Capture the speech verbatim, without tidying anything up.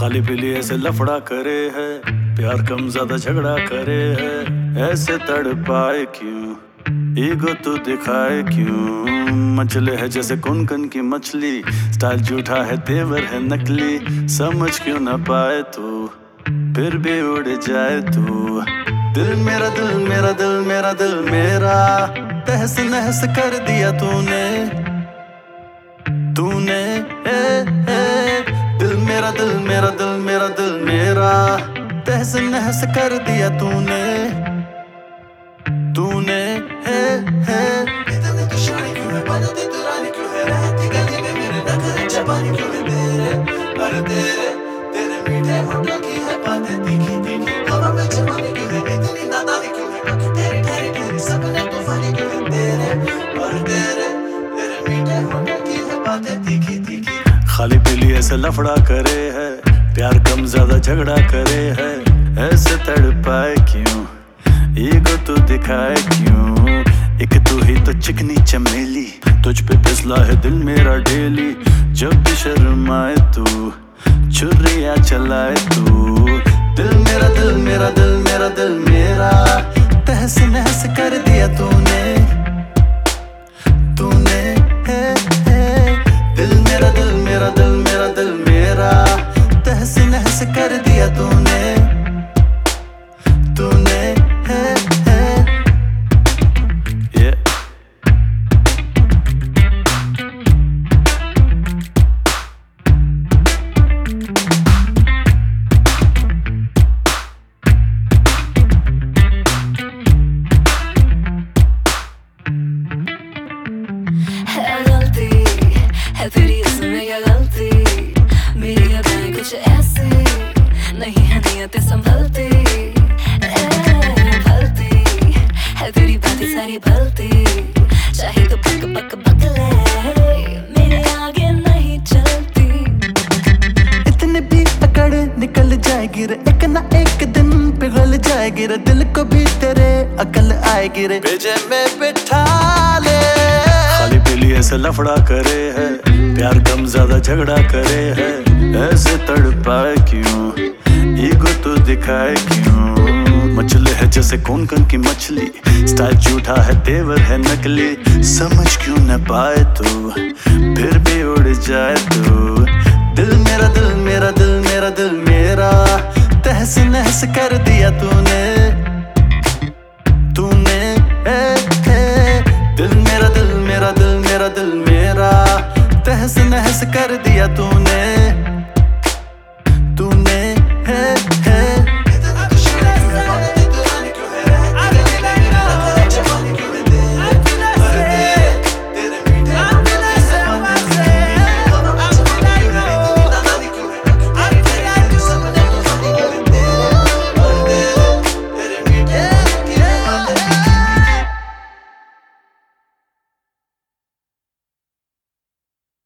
खाली पीली ऐसे लफड़ा करे है, प्यार कम ज्यादा झगड़ा करे है। ऐसे तड़पाए क्यों, ईगो तू दिखाए क्यों। मचले है जैसे कुनकुन की मछली, स्टाइल झूठा है तेवर है नकली। समझ क्यों ना पाए तू, फिर भी उड़ जाए तू। दिल मेरा दिल मेरा दिल मेरा दिल मेरा, तहस नहस कर दिया तूने तूने ए, ए, दिल मेरा दिल मेरा दिल मेरा दिल मेरा, तहस नहस कर दिया तूने तूने है है। इतने दुश्मनी क्यों है, बनती दुरानी क्यों है, रहती गली में मेरे नखरे जबानी क्यों है तेरे। पर तेरे तेरे मीठे होठों की है बातें तीखी तीखी, हवा में जवानी क्यों है, इतनी नादानी क्यों है, आंखें तेरी ठहरी ठहरी सपने तूफानी क्यों है तेरे। पर तेरे तेरे मीठे होठों की है बातें तीखी तीखी। खाली पीली ऐसे लफड़ा करे है, प्यार कम ज्यादा झगड़ा करे है। ऐसे तड़पाए क्यों, ईगो तू दिखाए क्यों। एक तू ही तो चिकनी चमेली, तुझ पे फिसला है दिल मेरा डेली। जब भी शर्माए तू, छुरियां चलाए तू। दिल मेरा दिल मेरा दिल मेरा दिल मेरा, तहस नहस कर दिया तूने तूने है है। दिल मेरा दिल मेरा दिल मेरा दिल मेरा, तहस नहस कर दिया तूने तूने है है। yeah. है गलती है तेरी, इसमें क्या गलती। मेरी अदाएं कुछ ऐसी नहीं है, नियतें संभलती भलती है तेरी बातें सारी भलती। चाहे तो पक पक पक ले, मेरे आगे नहीं चलती। इतने भी अकड़ निकल जाएगी रे, एक ना एक दिन पिघल जाएगी रे। दिल को भी तेरे अकल आएगी रे, भेजे में बिठा ले। खाली पीली ऐसे लफड़ा करे है, प्यार कम ज्यादा झगड़ा करे है। ऐसे तड़पाए क्यों, ईगो तू दिखाए क्यों। मचले है जैसे कुनकुन की मछली, स्टाइल झूठा है तेवर है नकली। समझ क्यों न पाए तू, फिर भी उड़ जाए तू। दिल मेरा दिल मेरा दिल मेरा दिल मेरा, तहस नहस कर दिया तूने तूने ए, ए, दिल मेरा दिल मेरा दिल मेरा दिल मेरा, तहस नहस कर दिया तूने।